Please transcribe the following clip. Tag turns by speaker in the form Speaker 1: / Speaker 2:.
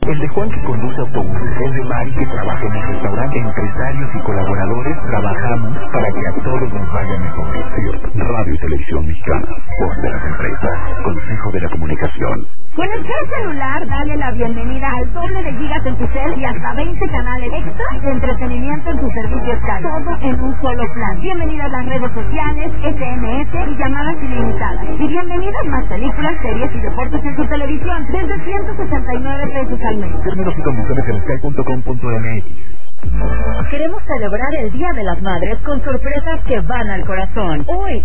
Speaker 1: El de Juan que conduce autobuses, el de Mari que trabaja en el restaurante, empresarios y colaboradores trabajamos para que a todos nos vaya mejor. Radio y Televisión Mexicana, voz de las empresas, Consejo de la Comunicación.
Speaker 2: Con el Cel celular, dale la bienvenida al doble de gigas en tu cel y hasta 20 canales extra de entretenimiento en tus servicios Sky. Todo en un solo plan. Bienvenidas las redes sociales, SMS y llamadas ilimitadas. Y bienvenidas más películas, series y deportes en tu televisión desde 169 pesos al mes.
Speaker 1: Términos y condiciones en sky.com.mx.
Speaker 2: Queremos celebrar el Día de las Madres con sorpresas que van al corazón. Hoy